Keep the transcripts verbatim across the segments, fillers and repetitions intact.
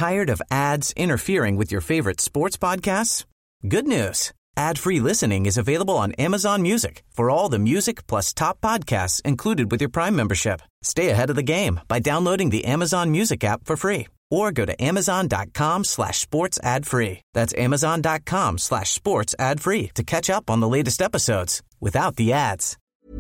Tired of ads interfering with your favorite sports podcasts? Good news. Ad-free listening is available on Amazon Music for all the music plus top podcasts included with your Prime membership. Stay ahead of the game by downloading the Amazon Music app for free or go to amazon.com slash sports ad free. That's amazon.com slash sports ad free to catch up on the latest episodes without the ads.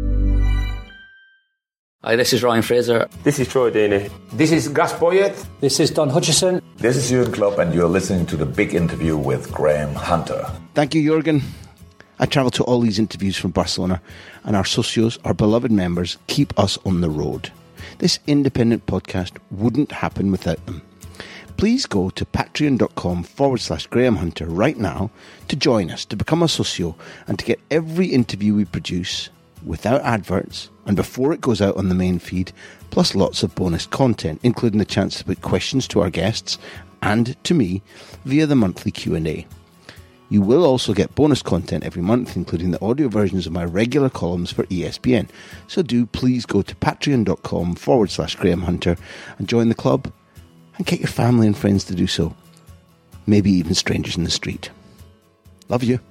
Hi, this is Ryan Fraser. This is Troy Deeney. This is Gus Poyet. This is Don Hutchison. This is Jurgen Klopp, and you're listening to The Big Interview with Graham Hunter. Thank you, Jurgen. I travel to all these interviews from Barcelona, and our socios, our beloved members, keep us on the road. This independent podcast wouldn't happen without them. Please go to patreon.com forward slash Graham Hunter right now to join us, to become a socio, and to get every interview we produce without adverts and before it goes out on the main feed, plus lots of bonus content, including the chance to put questions to our guests and to me via the monthly Q and A. You will also get bonus content every month, including the audio versions of my regular columns for E S P N. So do please go to patreon.com forward slash Graham Hunter and join the club and get your family and friends to do so. Maybe even strangers in the street. Love you.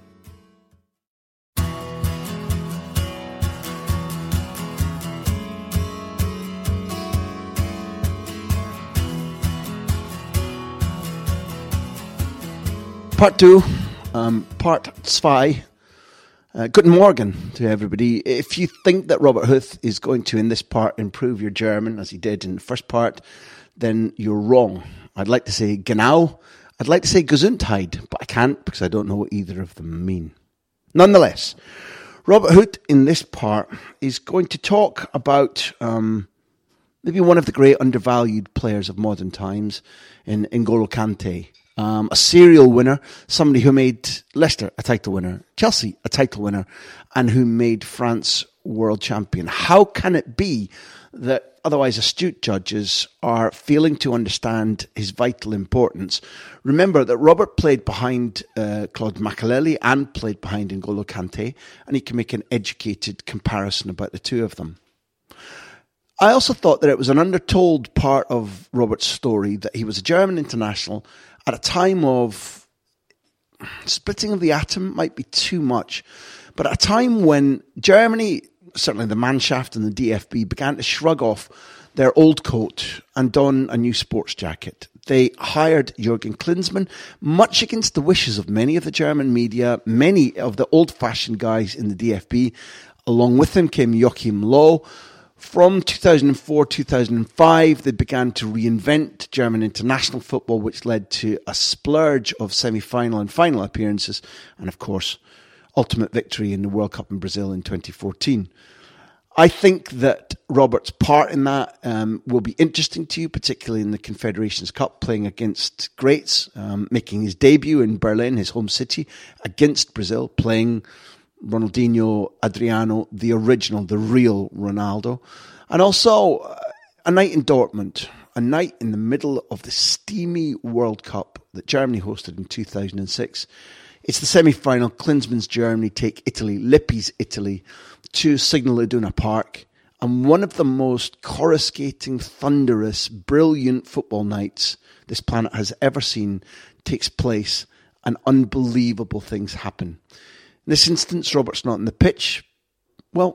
Part two, um, part zwei. Uh, Guten Morgen to everybody. If you think that Robert Huth is going to, in this part, improve your German as he did in the first part, then you're wrong. I'd like to say genau. I'd like to say Gesundheit, but I can't because I don't know what either of them mean. Nonetheless, Robert Huth in this part is going to talk about um, maybe one of the great undervalued players of modern times in N'Golo Kante. Um, a serial winner, somebody who made Leicester a title winner, Chelsea a title winner, and who made France world champion. How can it be that otherwise astute judges are failing to understand his vital importance? Remember that Robert played behind uh, Claude Makelele and played behind N'Golo Kante, and he can make an educated comparison about the two of them. I also thought that it was an undertold part of Robert's story that he was a German international at a time of splitting of the atom, might be too much, but at a time when Germany, certainly the Mannschaft and the D F B, began to shrug off their old coat and don a new sports jacket. They hired Jürgen Klinsmann, much against the wishes of many of the German media, many of the old-fashioned guys in the D F B. Along with him came Joachim Löw. From two thousand four to two thousand five, they began to reinvent German international football, which led to a splurge of semi-final and final appearances, and of course, ultimate victory in the World Cup in Brazil in twenty fourteen. I think that Robert's part in that um, will be interesting to you, particularly in the Confederations Cup, playing against greats, um, making his debut in Berlin, his home city, against Brazil, playing Ronaldinho, Adriano, the original, the real Ronaldo. And also uh, a night in Dortmund, a night in the middle of the steamy World Cup that Germany hosted in two thousand six. It's the semi-final. Klinsmann's Germany take Italy, Lippi's Italy, to Signal Iduna Park. And one of the most coruscating, thunderous, brilliant football nights this planet has ever seen takes place, and unbelievable things happen. In this instance, Robert's not on the pitch. Well,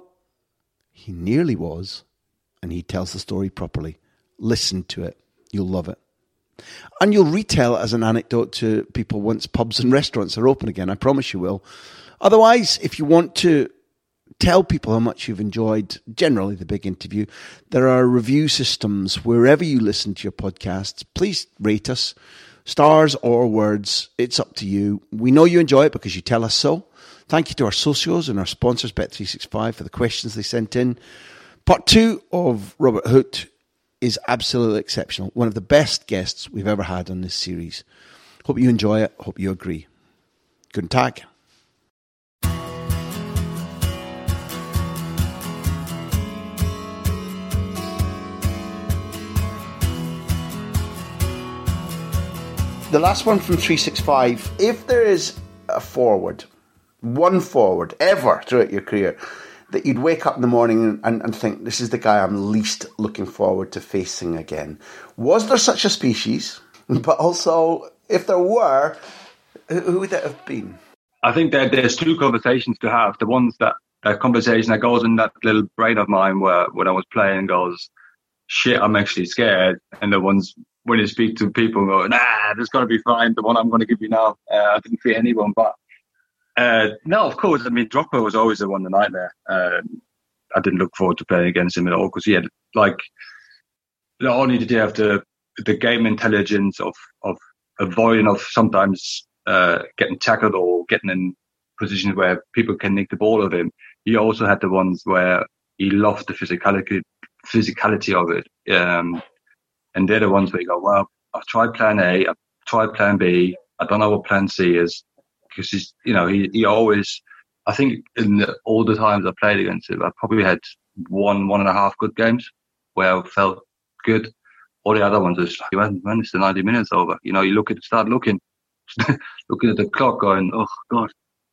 he nearly was, and he tells the story properly. Listen to it. You'll love it. And you'll retell it as an anecdote to people once pubs and restaurants are open again. I promise you will. Otherwise, if you want to tell people how much you've enjoyed, generally, the big interview, there are review systems wherever you listen to your podcasts. Please rate us. Stars or words, it's up to you. We know you enjoy it because you tell us so. Thank you to our socios and our sponsors, Bet three sixty-five, for the questions they sent in. Part two of Robert Huth is absolutely exceptional. One of the best guests we've ever had on this series. Hope you enjoy it. Hope you agree. Guten Tag. The last one from three sixty-five. If there is a forward, one forward ever throughout your career that you'd wake up in the morning and, and think, this is the guy I'm least looking forward to facing again. Was there such a species? but also, if there were, who would it have been? I think that there's two conversations to have. The ones that, that conversation that goes in that little brain of mine where when I was playing goes, shit, I'm actually scared. And the ones when you speak to people and go, nah, this is going to be fine. The one I'm going to give you now, uh, I didn't fear anyone. But uh, no, of course, I mean, Drogba was always the one, the nightmare. Uh, I didn't look forward to playing against him at all because he had, like, not only did he have the, the game intelligence of, of avoiding of sometimes uh, getting tackled or getting in positions where people can nick the ball of him, he also had the ones where he loved the physicality, physicality of it. Um, and they're the ones where you go, well, I've tried plan A, I've tried plan B, I don't know what plan C is. Because he's, you know, he, he always, I think in the, all the times I played against him, I probably had one, one and a half good games where I felt good. All the other ones is like, when, when is the ninety minutes over? You know, you look at, start looking, looking at the clock going, oh God.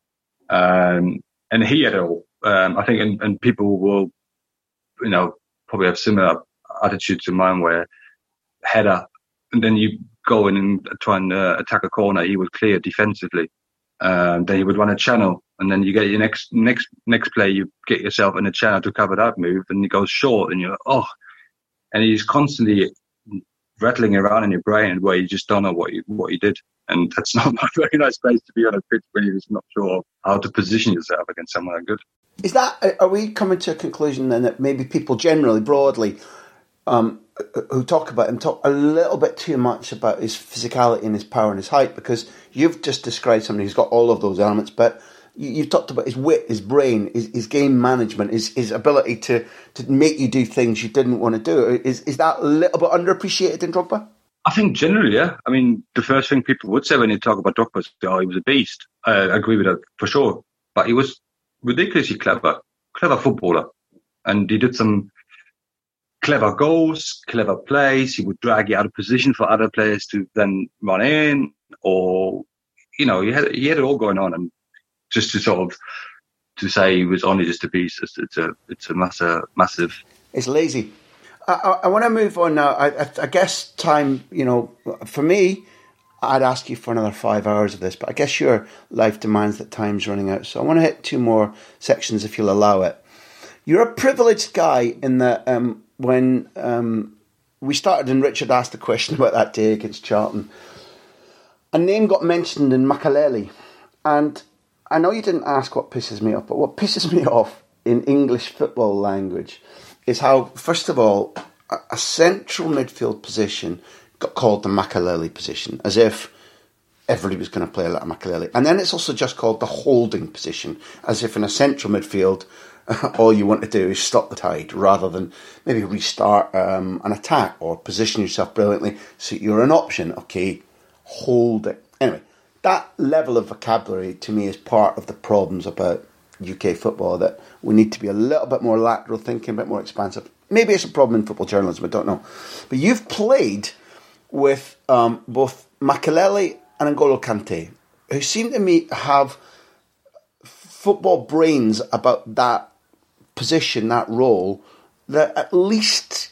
Um, and he had it all. Um, I think, and, and people will, you know, probably have similar attitudes to mine where header, and then you go in and try and uh, attack a corner, he would clear defensively. Um, then he would run a channel, and then you get your next next next play, you get yourself in a channel to cover that move, and he goes short, and you're oh, and he's constantly rattling around in your brain where you just don't know what you what you did, and that's not a very nice place to be on a pitch when you're just not sure how to position yourself against someone that good. Is that, are we coming to a conclusion then that maybe people generally, broadly, um, who talk about him talk a little bit too much about his physicality and his power and his height? Because you've just described somebody who's got all of those elements, but you, you've talked about his wit, his brain, his, his game management, his, his ability to, to make you do things you didn't want to do. Is is that a little bit underappreciated in Drogba? I think generally, yeah. I mean, the first thing people would say when you talk about Drogba is, oh, he was a beast. Uh, I agree with that for sure. But he was ridiculously clever, clever footballer. And he did some clever goals, clever plays. He would drag you out of position for other players to then run in, or, you know, he had, he had it all going on. And just to sort of, to say he was only just a beast, it's, it's a, it's a massive, massive. It's lazy. I, I, I want to move on now. I, I, I guess time, you know, for me, I'd ask you for another five hours of this, but I guess your life demands that time's running out. So I want to hit two more sections if you'll allow it. You're a privileged guy in that um, when um, we started and Richard asked a question about that day against Charlton, a name got mentioned in Makelele. And I know you didn't ask what pisses me off, but what pisses me off in English football language is how, first of all, a, a central midfield position got called the Makelele position, as if everybody was going to play a lot of Makelele. And then it's also just called the holding position, as if in a central midfield, all you want to do is stop the tide, rather than maybe restart um, an attack or position yourself brilliantly so you're an option. Okay, hold it. Anyway, that level of vocabulary to me is part of the problems about U K football, that we need to be a little bit more lateral thinking, a bit more expansive. Maybe it's a problem in football journalism, I don't know. But you've played with um, both Makelele and N'Golo Kante, who seem to me have football brains about that position, that role, that at least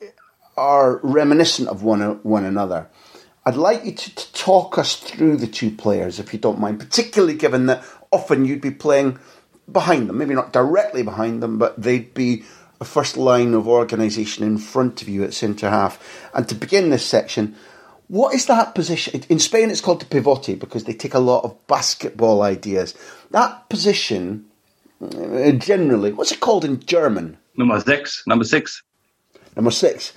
are reminiscent of one, one another. I'd like you to, to talk us through the two players, if you don't mind, particularly given that often you'd be playing behind them, maybe not directly behind them, but they'd be a first line of organisation in front of you at centre-half. And to begin this section, what is that position? In Spain it's called the pivote because they take a lot of basketball ideas. That position, generally, what's it called in German? Number six. Number six. Number six.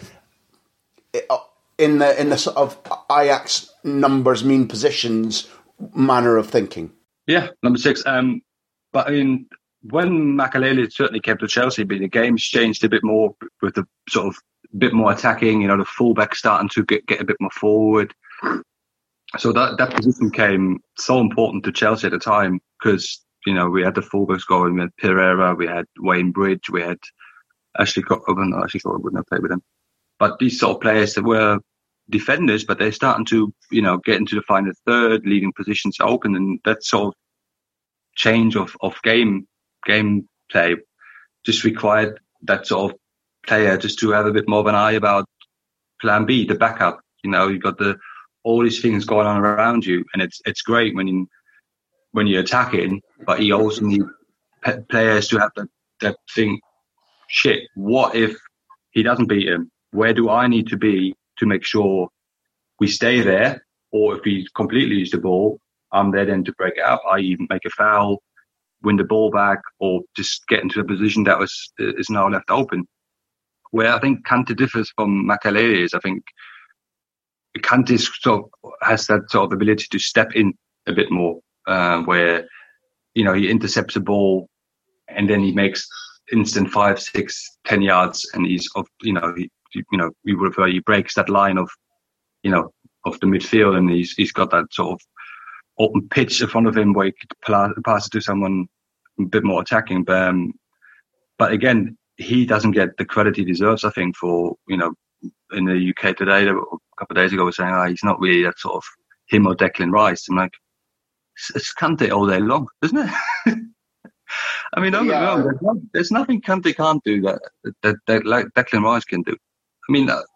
In the, in the sort of Ajax numbers mean positions manner of thinking. Yeah, number six. Um, but I mean, when Makelele certainly came to Chelsea, but the game's changed a bit more with the sort of bit more attacking, you know, the fullback starting to get, get a bit more forward. So that, that position came so important to Chelsea at the time because, you know, we had the fullbacks going, we had Pereira, we had Wayne Bridge, we had Ashley Cole. Oh, no, Ashley Cole wouldn't have played with him. But these sort of players that were defenders, but they're starting to, you know, get into the final third, leading positions open, and that sort of change of, of game game play just required that sort of player just to have a bit more of an eye about plan B, the backup. You know, you got the all these things going on around you, and it's it's great when you, when you're attacking, but you also need pe- players to have that, that think, shit, what if he doesn't beat him? Where do I need to be to make sure we stay there? Or if we completely lose the ball, I'm there then to break it up, that is make a foul, win the ball back, or just get into a position that was is now left open. Where I think Kante differs from Makelele is I think Kante sort of has that sort of ability to step in a bit more, uh, where, you know, he intercepts a ball and then he makes instant five, six, ten yards, and he's of, you know, he, you know, we would have, he breaks that line of, you know, of the midfield, and he's he's got that sort of open pitch in front of him where he could pass it to someone a bit more attacking. But, um, but again, he doesn't get the credit he deserves, I think, for, you know, in the U K today, a couple of days ago, was saying, oh, he's not really that sort of him or Declan Rice. I'm like, it's, it's Kante all day long, isn't it? I mean, don't get me wrong, there's, no, there's nothing Kante can't do that, that, that like Declan Rice can do. I mean, uh,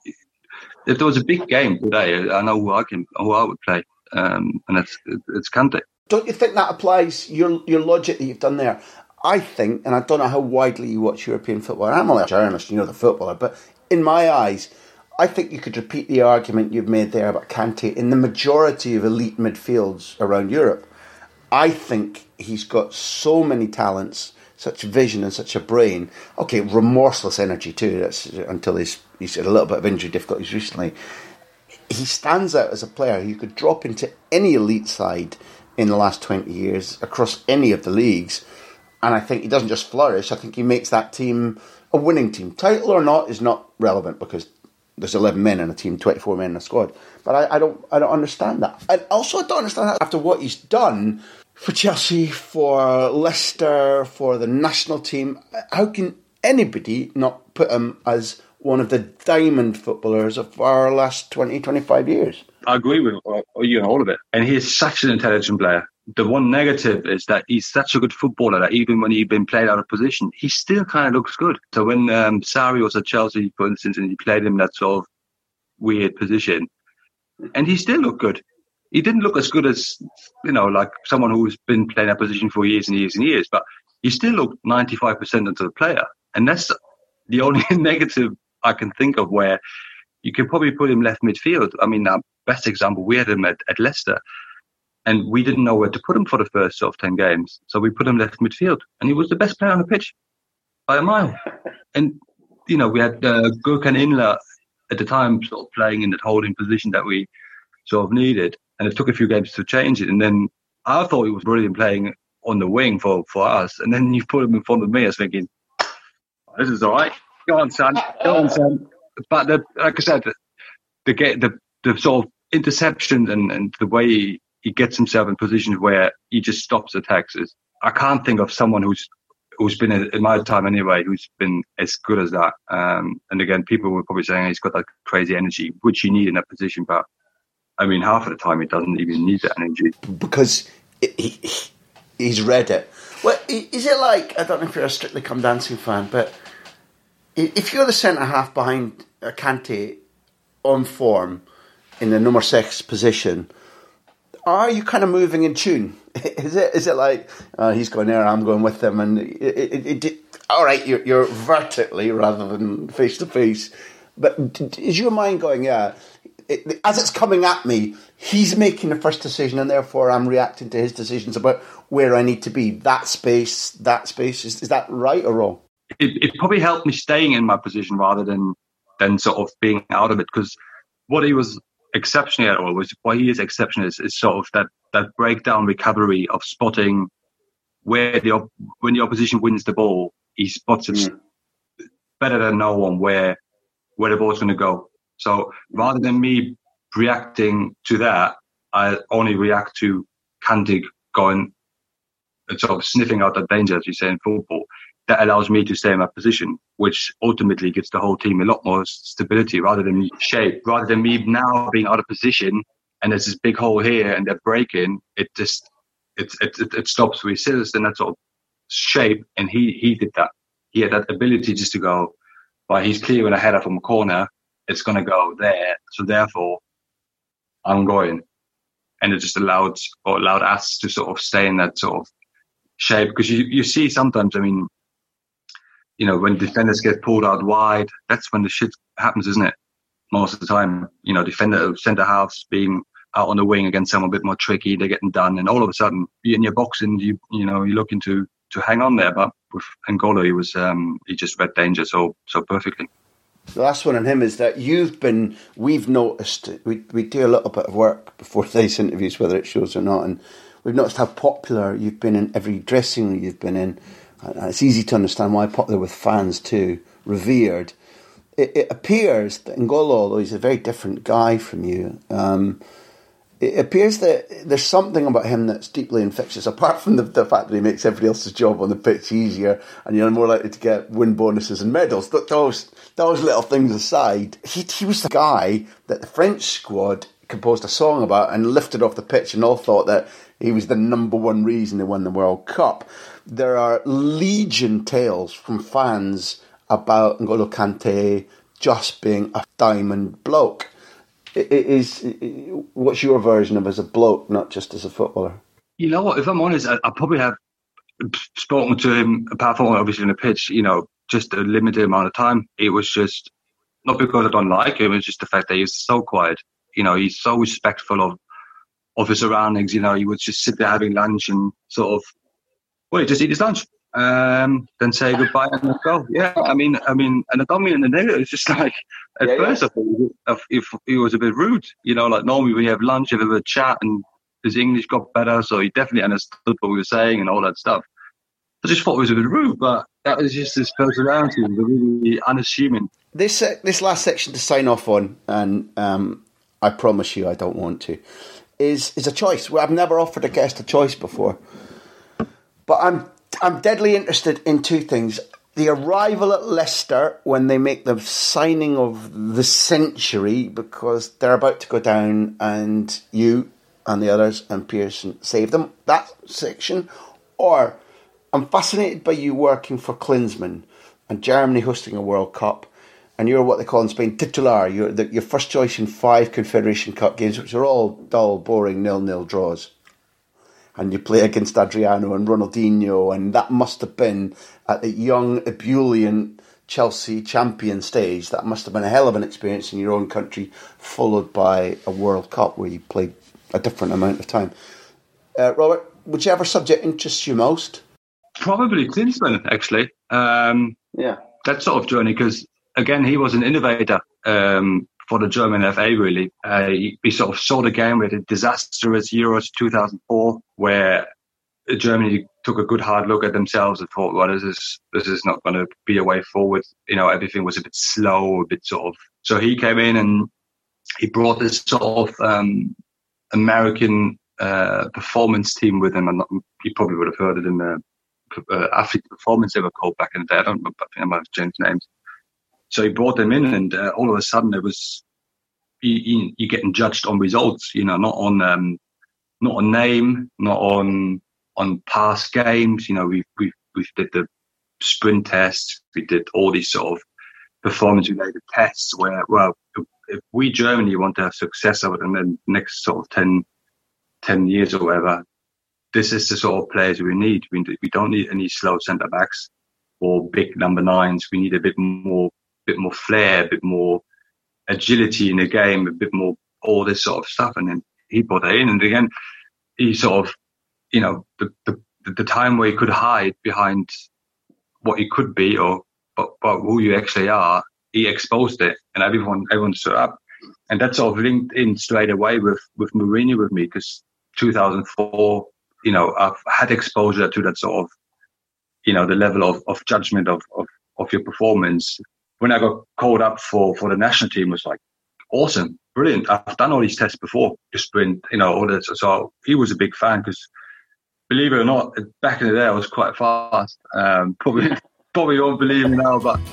if there was a big game today, I know who I can, who I would play, um, and it's it's Kante. Don't you think that applies, your your logic that you've done there? I think, and I don't know how widely you watch European football, I'm only a journalist, you know, the footballer, but in my eyes, I think you could repeat the argument you've made there about Kante in the majority of elite midfields around Europe. I think he's got so many talents, such vision and such a brain. Okay, remorseless energy too, that's until he's, he's had a little bit of injury difficulties recently. He stands out as a player who could drop into any elite side in the last twenty years, across any of the leagues. And I think he doesn't just flourish, I think he makes that team a winning team. Title or not is not relevant because there's eleven men in a team, twenty-four men in a squad. But I, I don't I don't understand that. And also I don't understand that after what he's done for Chelsea, for Leicester, for the national team, how can anybody not put him as one of the diamond footballers of our last twenty, twenty-five years? I agree with you on all of it. And he's such an intelligent player. The one negative is that he's such a good footballer that even when he's been played out of position, he still kind of looks good. So when um, Sarri was at Chelsea, for instance, and he played him in that sort of weird position, and he still looked good. He didn't look as good as, you know, like someone who's been playing that position for years and years and years, but he still looked ninety-five percent into the player. And that's the only negative I can think of where you could probably put him left midfield. I mean, our best example, we had him at, at Leicester, and we didn't know where to put him for the first sort of ten games. So we put him left midfield, and he was the best player on the pitch by a mile. And, you know, we had uh, Gurkan Inler at the time sort of playing in that holding position that we sort of needed. And it took a few games to change it. And then I thought he was brilliant playing on the wing for, for us. And then you put him in front of me, I was thinking, oh, this is all right. Go on, son. Go on, son. But the, like I said, the, the, the, the sort of interception and, and the way he, he gets himself in positions where he just stops attacks is, I can't think of someone who's who's been, in my time anyway, who's been as good as that. Um, and again, people were probably saying he's got that crazy energy, which you need in that position, but I mean, half of the time he doesn't even need that energy. Because he, he, he's read it. Well, is it like, I don't know if you're a Strictly Come Dancing fan, but if you're the centre-half behind Kante on form in the number six position, are you kind of moving in tune? Is it Is it like, uh, he's going there, I'm going with him, and it, it, it, it, all right, you're, you're vertically rather than face-to-face, but is your mind going, yeah, It, as it's coming at me, he's making the first decision, and therefore I'm reacting to his decisions about where I need to be. That space, that space. Is, is that right or wrong? It, it probably helped me staying in my position rather than than sort of being out of it. Because what he was exceptionally at, or was what he is exceptional is, is sort of that, that breakdown recovery of spotting where the op- when the opposition wins the ball, he spots it mm. better than no one where where the ball's going to go. So rather than me reacting to that, I only react to Kante going and sort of sniffing out that danger, as you say in football. That allows me to stay in my position, which ultimately gives the whole team a lot more stability rather than shape. Rather than me now being out of position and there's this big hole here and they're breaking, it just it it it, it stops. We sit us in that sort of shape, and he he did that. He had that ability just to go, well, he's clearing a header from a corner. It's going to go there. So therefore, I'm going. And it just allowed, or allowed us to sort of stay in that sort of shape. Because you, you see sometimes, I mean, you know, when defenders get pulled out wide, that's when the shit happens, isn't it? Most of the time, you know, defender, centre halves being out on the wing against someone a bit more tricky, they're getting done, and all of a sudden you're in your box and you you know you're looking to to hang on there. But with N'Golo, he was um, he just read danger so so perfectly. The last one on him is that you've been, we've noticed, we we do a little bit of work before these interviews, whether it shows or not, and we've noticed how popular you've been in every dressing room you've been in. And it's easy to understand why popular with fans too, revered. It, it appears that N'Golo, although he's a very different guy from you, um, it appears that there's something about him that's deeply infectious, apart from the, the fact that he makes everybody else's job on the pitch easier and you're more likely to get win bonuses and medals. Those, those little things aside, he, he was the guy that the French squad composed a song about and lifted off the pitch and all thought that he was the number one reason they won the World Cup. There are legion tales from fans about N'Golo Kante just being a diamond bloke. It is, what's your version of as a bloke, not just as a footballer? You know what, if I'm honest, I, I probably have spoken to him, apart from obviously on the pitch, you know, just a limited amount of time. It was just, not because I don't like him, it's just the fact that he's so quiet. You know, he's so respectful of, of his surroundings. You know, he would just sit there having lunch and sort of, well, he just eat his lunch. Um, then say goodbye and let's go. Yeah, I mean, I mean, and I don't mean in the negative. It's just like at yeah, first, yeah. I thought if he was a bit rude, you know, like normally when you have lunch, you have a chat, and his English got better, so he definitely understood what we were saying and all that stuff. I just thought it was a bit rude, but that was just his personality. It was really unassuming. This uh, this last section to sign off on, and um, I promise you, I don't want to, is is a choice. Well, I've never offered a guest a choice before, but I'm. I'm deadly interested in two things. The arrival at Leicester when they make the signing of the century, because they're about to go down and you and the others and Pearson save them. That section. Or I'm fascinated by you working for Klinsmann and Germany hosting a World Cup, and you're what they call in Spain titular. You're the, your first choice in five Confederation Cup games, which are all dull, boring, nil-nil draws. And you play against Adriano and Ronaldinho, and that must have been, at the young, ebullient Chelsea champion stage, that must have been a hell of an experience in your own country, followed by a World Cup where you played a different amount of time. Uh, Robert, whichever subject interests you most? Probably Klinsmann, actually. Um, yeah. That sort of journey, because, again, he was an innovator um, for the German F A, really. Uh, he, he sort of saw the game with a disastrous Euros two thousand four, where Germany took a good hard look at themselves and thought, well, this is this is not going to be a way forward. You know, everything was a bit slow, a bit sort of... So he came in and he brought this sort of um, American uh, performance team with him. And you probably would have heard of them, uh, uh, Athlete Performance, they were called back in the day. I don't remember, I think I might have changed names. So he brought them in, and uh, all of a sudden it was you, you, you're getting judged on results, you know, not on um, not on name, not on on past games. You know, we we we did the sprint tests, we did all these sort of performance-related tests where, well, if, if we Germany want to have success over the next sort of ten, ten years or whatever, this is the sort of players we need. We we don't need any slow centre backs or big number nines. We need a bit more. bit more flair, a bit more agility in the game, a bit more all this sort of stuff. And then he brought that in. And again, he sort of, you know, the the, the time where you could hide behind what you could be or but, but who you actually are, he exposed it, and everyone everyone stood up. And that sort of linked in straight away with, with Mourinho with me, because two thousand four, you know, I've had exposure to that sort of, you know, the level of, of judgment of, of, of your performance. When I got called up for, for the national team, was like, awesome, brilliant. I've done all these tests before, the sprint, you know, all that. So he was a big fan because, believe it or not, back in the day I was quite fast. Um, probably, probably won't believe me now, but.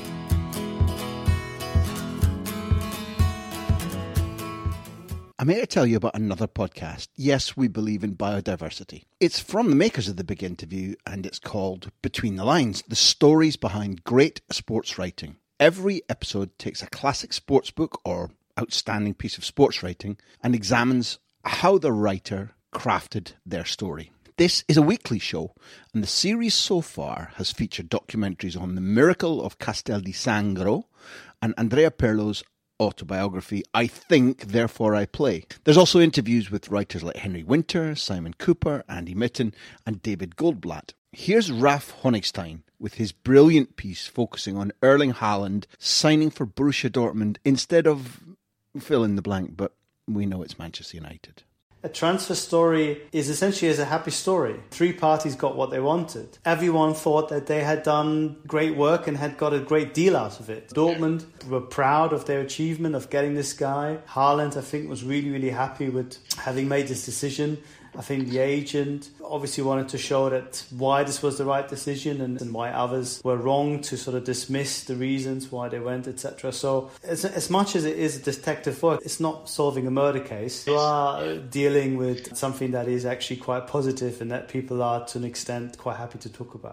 I'm here to tell you about another podcast. Yes, we believe in biodiversity. It's from the makers of The Big Interview, and it's called Between the Lines, the stories behind great sports writing. Every episode takes a classic sports book or outstanding piece of sports writing and examines how the writer crafted their story. This is a weekly show, and the series so far has featured documentaries on the miracle of Castel di Sangro and Andrea Pirlo's autobiography, I Think, Therefore I Play. There's also interviews with writers like Henry Winter, Simon Cooper, Andy Mitten, and David Goldblatt. Here's Ralf Honigstein with his brilliant piece focusing on Erling Haaland signing for Borussia Dortmund instead of fill in the blank, but we know it's Manchester United. A transfer story is essentially as a happy story. Three parties got what they wanted. Everyone thought that they had done great work and had got a great deal out of it. Dortmund were proud of their achievement of getting this guy. Haaland, I think, was really, really happy with having made this decision. I think the agent obviously wanted to show that why this was the right decision and, and why others were wrong, to sort of dismiss the reasons why they went, et cetera. So as, as much as it is detective work, it's not solving a murder case. You are dealing with something that is actually quite positive and that people are, to an extent, quite happy to talk about.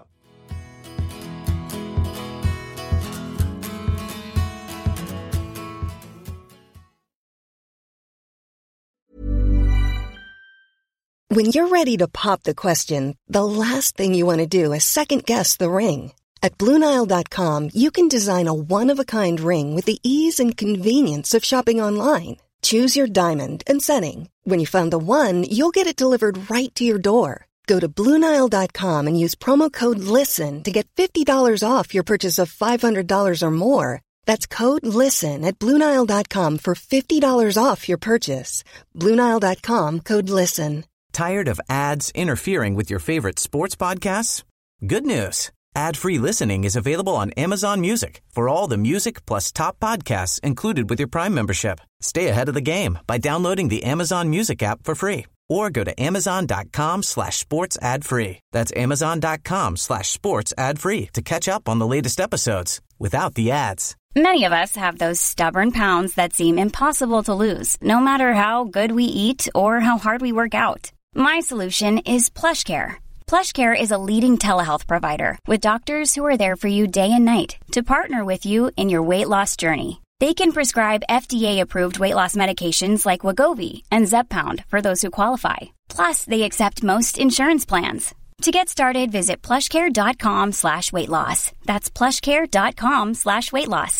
When you're ready to pop the question, the last thing you want to do is second-guess the ring. At Blue Nile dot com, you can design a one-of-a-kind ring with the ease and convenience of shopping online. Choose your diamond and setting. When you find the one, you'll get it delivered right to your door. Go to Blue Nile dot com and use promo code LISTEN to get fifty dollars off your purchase of five hundred dollars or more. That's code LISTEN at Blue Nile dot com for fifty dollars off your purchase. Blue Nile dot com, code LISTEN. Tired of ads interfering with your favorite sports podcasts? Good news. Ad-free listening is available on Amazon Music for all the music plus top podcasts included with your Prime membership. Stay ahead of the game by downloading the Amazon Music app for free or go to amazon.com slash sports ad free. That's amazon.com slash sports ad free to catch up on the latest episodes without the ads. Many of us have those stubborn pounds that seem impossible to lose, no matter how good we eat or how hard we work out. My solution is PlushCare. PlushCare is a leading telehealth provider with doctors who are there for you day and night to partner with you in your weight loss journey. They can prescribe F D A-approved weight loss medications like Wegovy and Zepbound for those who qualify. Plus, they accept most insurance plans. To get started, visit plushcare.com slash weight loss. That's plushcare.com slash weight loss.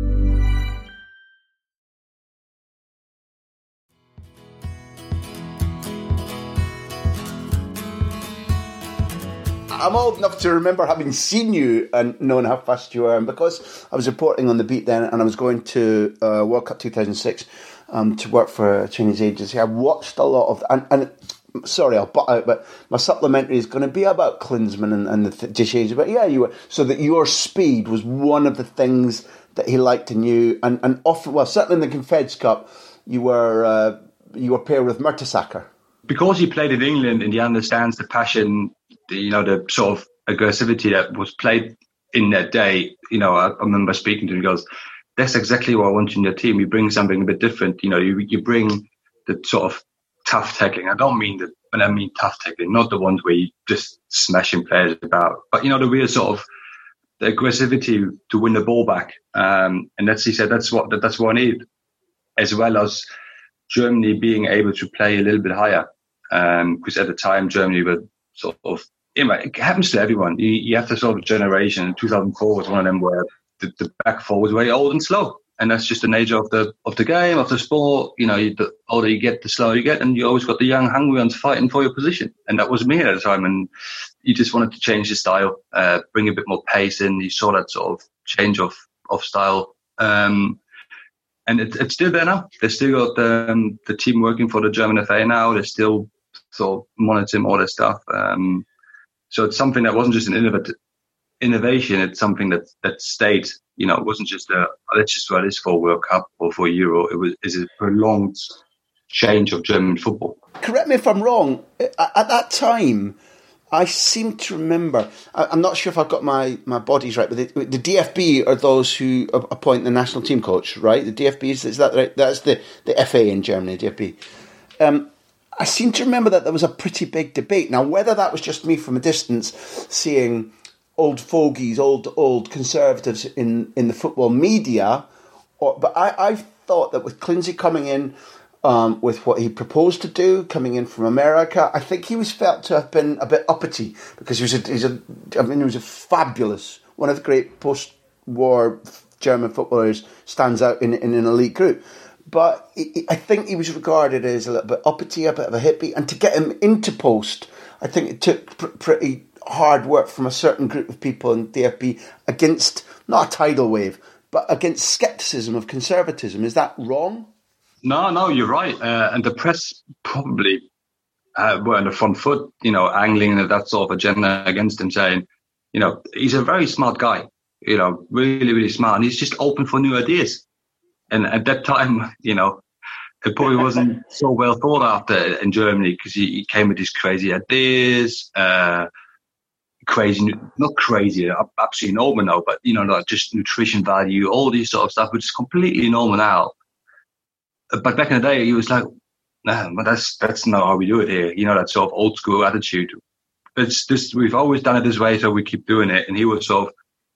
I'm old enough to remember having seen you and knowing how fast you are. And because I was reporting on the beat then and I was going to uh, World Cup two thousand six um, to work for a Chinese agency, I watched a lot of... And, and sorry, I'll butt out, but my supplementary is going to be about Klinsmann and, and the Deschamps. But yeah, you were... So that your speed was one of the things that he liked in you. And, and often, well, certainly in the Confeds Cup, you were, uh, you were paired with Mertesacker. Because he played in England and he understands the passion, the, you know, the sort of aggressivity that was played in that day. You know, I, I remember speaking to him, he goes, that's exactly what I want in your team. You bring something a bit different. You know, you you bring the sort of tough tackling. I don't mean the, when I mean tough tackling, not the ones where you just smashing players about, but, you know, the real sort of the aggressivity to win the ball back. Um, and that's, he said, that's what, that, that's what I need, as well as Germany being able to play a little bit higher. Um, because at the time, Germany were sort of, you know, it happens to everyone. You, you have the sort of generation. two thousand four was one of them where the, the back four was very old and slow. And that's just the nature of the of the game, of the sport. You know, you, the older you get, the slower you get. And you always got the young, hungry ones fighting for your position. And that was me at the time. And you just wanted to change the style, uh, bring a bit more pace in. You saw that sort of change of, of style. Um, and it, it's still there now. They still got the, um, the team working for the German F A now. They're still sort of monitoring all this stuff. Um, so it's something that wasn't just an innovative innovation. It's something that, that stayed. You know, it wasn't just a, oh, let's just try this for World Cup or for Euro. It was is a prolonged change of German football. Correct me if I'm wrong. At that time, I seem to remember, I'm not sure if I've got my, my bodies right, but the, the D F B are those who appoint the national team coach, right? The D F B, is, is that right? That's the, the F A in Germany, D F B. Um, I seem to remember that there was a pretty big debate. Now, whether that was just me from a distance seeing old fogies, old old conservatives in, in the football media, Or, but I, I thought that with Clincy coming in, um, with what he proposed to do, coming in from America, I think he was felt to have been a bit uppity because he was a, he's a I mean, he was a fabulous, one of the great post-war German footballers, stands out in, in an elite group. But he, I think he was regarded as a little bit uppity, a bit of a hippie, and to get him into post, I think it took pr- pretty hard work from a certain group of people in D F B against, not a tidal wave, but against scepticism of conservatism. Is that wrong? No, no, you're right. Uh, and the press probably uh, were on the front foot, you know, angling that sort of agenda against him, saying, you know, he's a very smart guy, you know, really, really smart. And he's just open for new ideas. And at that time, you know, it probably wasn't so well thought after in Germany because he, he came with these crazy ideas, uh, crazy, not crazy, absolutely normal now, but, you know, like just nutrition value, all these sort of stuff, which is completely normal now. But back in the day, he was like, nah, but that's, that's not how we do it here. You know, that sort of old school attitude. It's this, we've always done it this way, so we keep doing it. And he was sort of,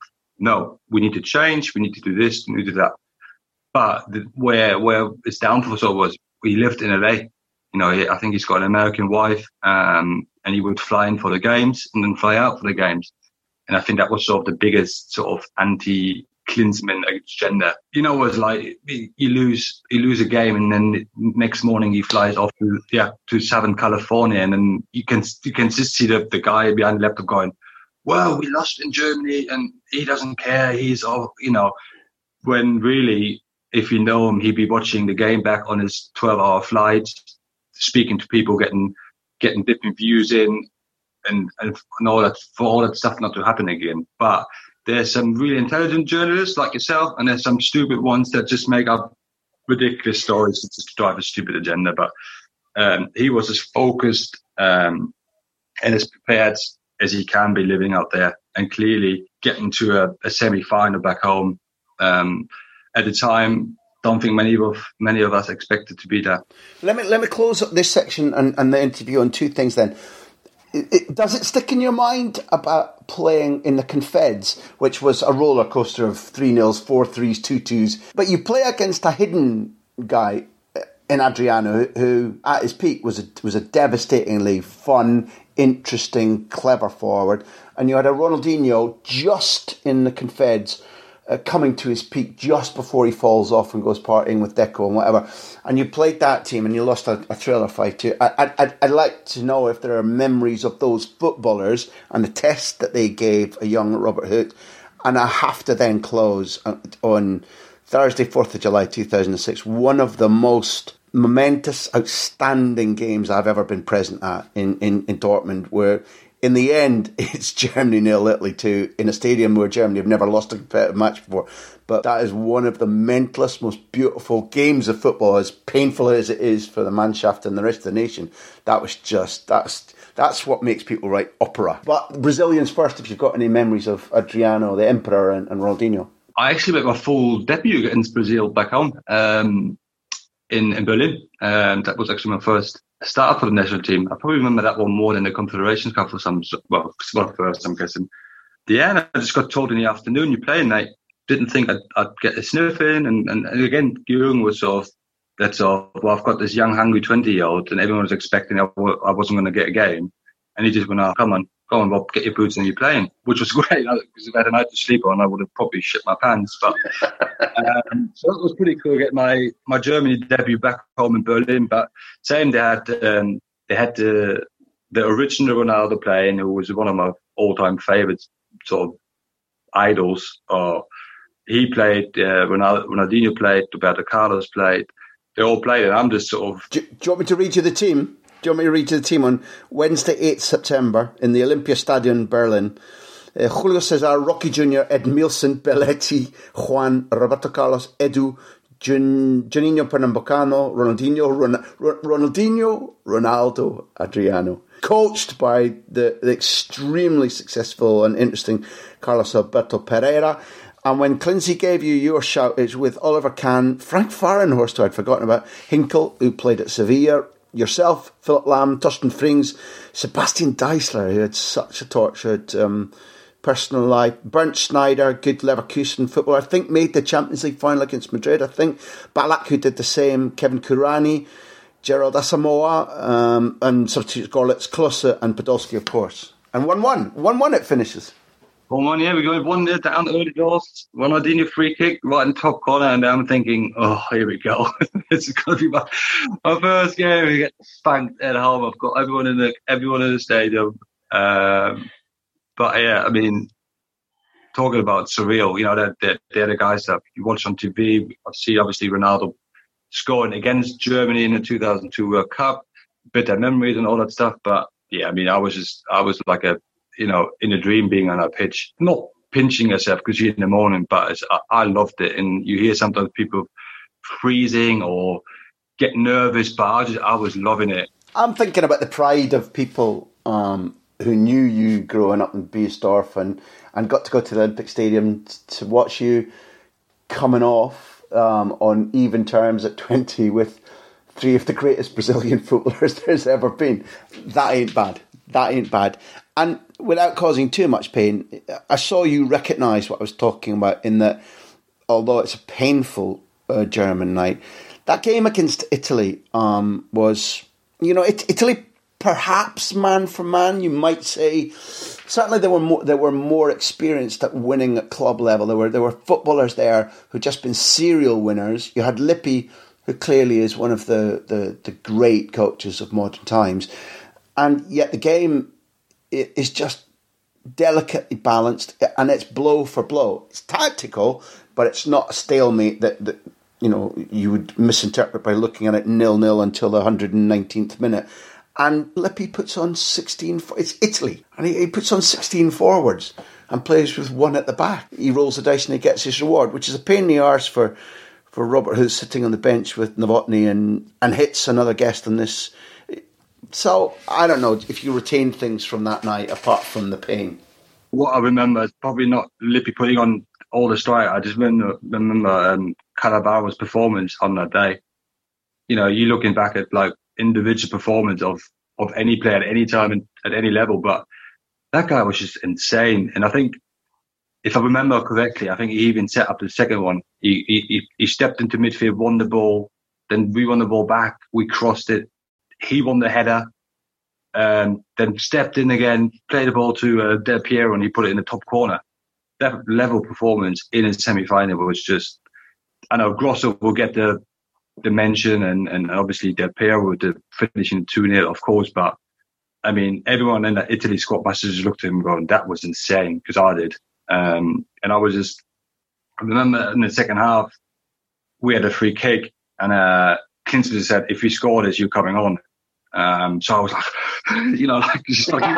no, we need to change. We need to do this, we need to do that. But the, where, where his downfall sort of was, he lived in L A. You know, he, I think he's got an American wife, um, and he would fly in for the games and then fly out for the games. And I think that was sort of the biggest sort of anti-Klinsmann agenda. You know, it was like you lose, you lose a game, and then next morning he flies off to yeah to Southern California, and then you can you can just see the, the guy behind the laptop going, "Well, we lost in Germany, and he doesn't care. He's all you know." When really, if you know him, he'd be watching the game back on his twelve-hour flight, speaking to people, getting getting different views in, and, and all that for all that stuff not to happen again. But there's some really intelligent journalists like yourself, and there's some stupid ones that just make up ridiculous stories to drive a stupid agenda. But um, he was as focused um, and as prepared as he can be living out there, and clearly getting to a, a semi-final back home. Um, at the time, don't think many of many of us expected to be there. Let me let me close up this section and, and the interview on two things. Then, it, it, does it stick in your mind about playing in the Confeds, which was a roller coaster of three nils, four threes, two twos? But you play against a hidden guy in Adriano, who, who at his peak was a, was a devastatingly fun, interesting, clever forward, and you had a Ronaldinho just in the Confeds. Uh, coming to his peak just before he falls off and goes partying with Deco and whatever, and you played that team and you lost a, a thriller fight too. I, I, I'd like to know if there are memories of those footballers and the test that they gave a young Robert Huth. And I have to then close on Thursday, fourth of July two thousand six, one of the most momentous, outstanding games I've ever been present at in, in, in Dortmund, where in the end, it's Germany nil Italy two in a stadium where Germany have never lost a competitive match before. But that is one of the mentalist, most beautiful games of football, as painful as it is for the Mannschaft and the rest of the nation. That was just, that's that's what makes people write opera. But Brazilians first, if you've got any memories of Adriano, the Emperor, and, and Ronaldinho. I actually made my full debut against Brazil back home um, in, in Berlin. Um, that was actually my first start for the national team. I probably remember that one more than the Confederations Cup for some, well, well first, I'm guessing. Yeah, and I just got told in the afternoon, you're playing, and I didn't think I'd, I'd get a sniff in. And, and, and again, Jürgen was sort of, that's all, well, I've got this young, hungry twenty-year-old, and everyone was expecting I, w- I wasn't going to get a game. And he just went, oh, come on, go on, Rob, get your boots and you're playing, which was great, because if I had a night to sleep on, I would have probably shit my pants. But um, so it was pretty cool to get my, my Germany debut back home in Berlin. But same, they had um, they had the the original Ronaldo playing, who was one of my all-time favourites, sort of idols. Or he played, uh, Ronaldo, Ronaldinho played, Roberto Carlos played. They all played, and I'm just sort of. Do, do you want me to read you the team? Do you want me to read you the team on Wednesday, eighth of September in the Olympiastadion, Berlin? Uh, Julio Cesar, Rocky Junior, Ed Milson, Belletti, Juan, Roberto Carlos, Edu, Jun, Juninho Pernambucano, Ronaldinho, Ron, Ronaldinho, Ronaldo, Adriano. Coached by the, the extremely successful and interesting Carlos Alberto Pereira. And when Clincy gave you your shout, it's with Oliver Kahn, Frank Fahrenhorst, who I'd forgotten about, Hinkel, who played at Sevilla, yourself, Philip Lahm, Torsten Frings, Sebastian Deisler, who had such a tortured um, personal life. Bernd Schneider, good Leverkusen footballer, I think made the Champions League final against Madrid, I think. Ballack, who did the same, Kevin Kurani, Gerald Asamoah, um, and substitutes Gorlitz, Klose and Podolski, of course. And one one. one one it finishes. one one, yeah, we go one nil down early doors. Ronaldinho free kick right in the top corner, and I'm thinking, oh, here we go. This is going to be my, my first game. We get spanked at home. I've got everyone in the everyone in the stadium. Um, but yeah, I mean, talking about surreal, you know, they're, they're, they're the guys that you watch on T V. I see obviously Ronaldo scoring against Germany in the two thousand two World Cup, bitter memories and all that stuff. But yeah, I mean, I was just, I was like a, you know, in a dream being on a pitch, not pinching yourself because you're in the morning, but it's, I, I loved it. And you hear sometimes people freezing or get nervous, but I, just, I was loving it. I'm thinking about the pride of people um, who knew you growing up in Biesdorf and, and got to go to the Olympic Stadium to watch you coming off um, on even terms at twenty with three of the greatest Brazilian footballers there's ever been. That ain't bad. That ain't bad. And without causing too much pain, I saw you recognise what I was talking about in that, although it's a painful uh, German night, that game against Italy um, was, you know, it, Italy perhaps man for man, you might say. Certainly they were more, they were more experienced at winning at club level. There were there were footballers there who'd just been serial winners. You had Lippi, who clearly is one of the, the, the great coaches of modern times. And yet the game is just delicately balanced, and it's blow for blow. It's tactical, but it's not a stalemate that, that you know you would misinterpret by looking at it nil-nil until the one hundred nineteenth minute. And Lippi puts on sixteen... It's Italy, and he, he puts on sixteen forwards and plays with one at the back. He rolls the dice and he gets his reward, which is a pain in the arse for, for Robert, who's sitting on the bench with Novotny and, and hits another guest on this. So, I don't know if you retain things from that night, apart from the pain. What I remember is probably not Lippi putting on all the strike. I just remember, remember um, Cannavaro's performance on that day. You know, you looking back at, like, individual performance of, of any player at any time and at any level, but that guy was just insane. And I think, if I remember correctly, I think he even set up the second one. He, he, he stepped into midfield, won the ball, then we won the ball back, we crossed it. He won the header, um, then stepped in again, played the ball to uh, Del Piero, and he put it in the top corner. That level performance in his semi-final was just... I know Grosso will get the the mention, and, and obviously Del Piero with the finishing two nil, of course, but I mean, everyone in the Italy squad must have just looked at him going, that was insane, because I did. Um, and I was just... I remember in the second half, we had a free kick, and uh, Klinsmann said, if you score this, you're coming on. Um, so I was like, you know, like, just like,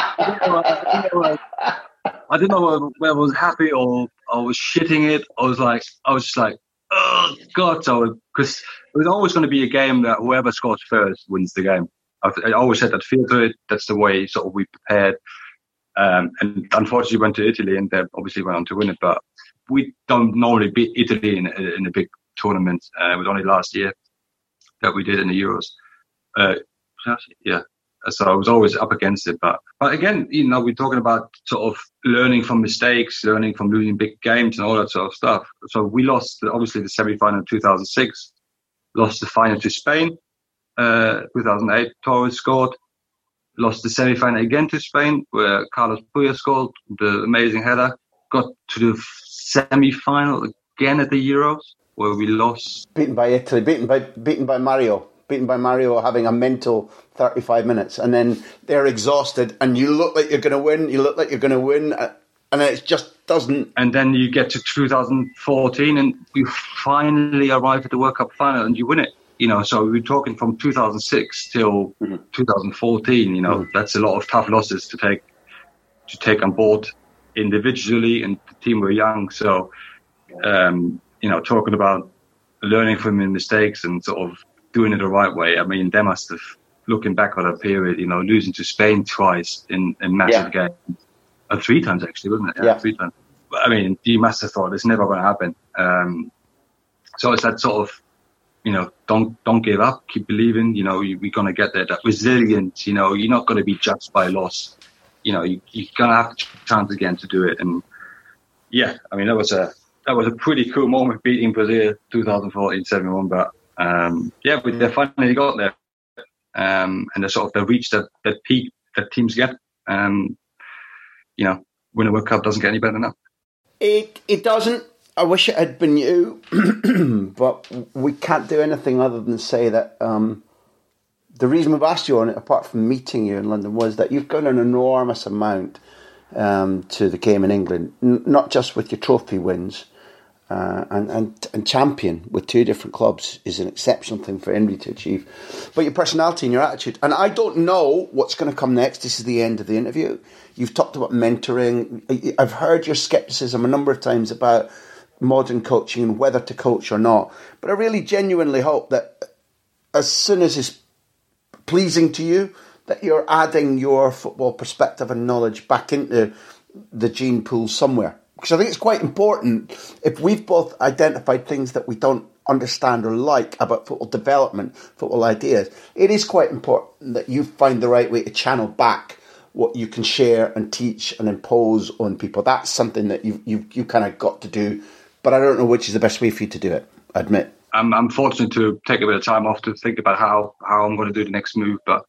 I didn't know, I didn't know whether I was happy or I was shitting it. I was like, I was just like, oh God. So, because it was always going to be a game that whoever scores first wins the game. I, I always said that feel to it. That's the way sort of we prepared. Um, and unfortunately went to Italy and they obviously went on to win it, but we don't normally beat Italy in, in a big tournament. Uh, it was only last year that we did in the Euros. Uh, Yeah, so I was always up against it. But, but again, you know, we're talking about sort of learning from mistakes, learning from losing big games and all that sort of stuff. So we lost, obviously, the semi-final in two thousand six, lost the final to Spain, uh, two thousand eight, Torres scored, lost the semi-final again to Spain, where Carlos Puyol scored the amazing header, got to the semi-final again at the Euros, where we lost. Beaten by Italy, beaten by beaten by Mario. Beaten by Mario, having a mental thirty-five minutes, and then they're exhausted, and you look like you're going to win, you look like you're going to win, and it just doesn't. And then you get to two thousand fourteen, and you finally arrive at the World Cup final, and you win it. You know, so we're talking from two thousand six till mm-hmm. two thousand fourteen. You know, mm-hmm. that's a lot of tough losses to take to take on board individually, and the team were young. So, um, you know, talking about learning from your mistakes and sort of doing it the right way. I mean, they must have, looking back on that period, you know, losing to Spain twice in, in massive yeah. games. Uh, three times, actually, wasn't it? Yeah, yeah. three times. But, I mean, you must have thought it's never going to happen. Um, so it's that sort of, you know, don't don't give up, keep believing, you know, you, we're going to get there. That resilience, you know, you're not going to be judged by loss. you know, you, you're going to have the chance again to do it. And yeah, I mean, that was a that was a pretty cool moment beating Brazil twenty fourteen seven one. But um, yeah, we they finally got there. Um, and they sort of they reached that, that peak that teams get. Um, you know, winning a World Cup doesn't get any better than that. It it doesn't. I wish it had been you, but we can't do anything other than say that um, the reason we've asked you on it, apart from meeting you in London, was that you've got an enormous amount um, to the game in England, N- not just with your trophy wins. Uh, and, and and champion with two different clubs is an exceptional thing for anybody to achieve. But your personality and your attitude. And I don't know what's going to come next. This is the end of the interview. You've talked about mentoring. I've heard your scepticism a number of times about modern coaching and whether to coach or not. But I really genuinely hope that as soon as it's pleasing to you, that you're adding your football perspective and knowledge back into the gene pool somewhere. Because I think it's quite important, if we've both identified things that we don't understand or like about football development, football ideas, it is quite important that you find the right way to channel back what you can share and teach and impose on people. That's something that you you you kind of got to do, but I don't know which is the best way for you to do it, I admit. I'm, I'm fortunate to take a bit of time off to think about how, how I'm going to do the next move, but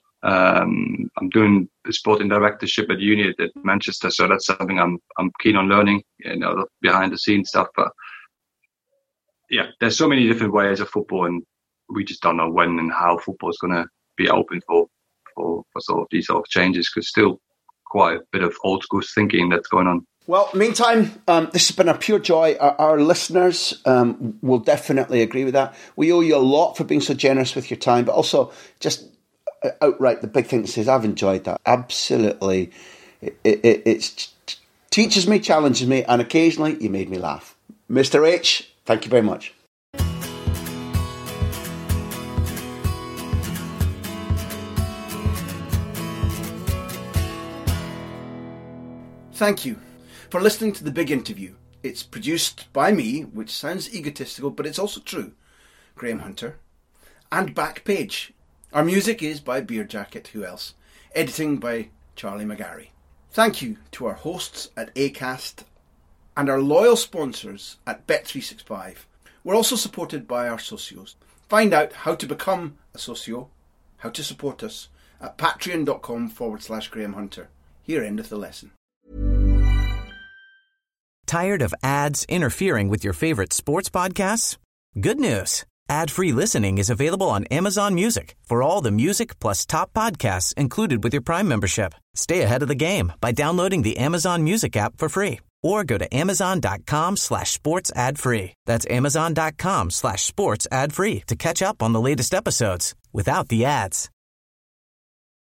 Um, I'm doing the sporting directorship at uni at Manchester, so that's something I'm I'm keen on learning, you know, the behind the scenes stuff. But yeah, there's so many different ways of football, and we just don't know when and how football is going to be open for, for for sort of these sort of changes. Because still quite a bit of old school thinking that's going on. Well, meantime, um, this has been a pure joy. Our, our listeners um, will definitely agree with that. We owe you a lot for being so generous with your time, but also just outright, the big thing is I've enjoyed that. Absolutely. It, it it's, teaches me, challenges me, and occasionally you made me laugh. Mister H, thank you very much. Thank you for listening to The Big Interview. It's produced by me, which sounds egotistical, but it's also true, Graham Hunter, and Backpage. Our music is by Beer Jacket, who else? Editing by Charlie McGarry. Thank you to our hosts at Acast and our loyal sponsors at Bet three sixty-five. We're also supported by our socios. Find out how to become a socio, how to support us, at patreon.com forward slash Graham Hunter. Here endeth the lesson. Tired of ads interfering with your favorite sports podcasts? Good news. Ad-free listening is available on Amazon Music for all the music plus top podcasts included with your Prime membership. Stay ahead of the game by downloading the Amazon Music app for free or go to amazon.com slash sports ad free. That's amazon.com slash sports ad free to catch up on the latest episodes without the ads.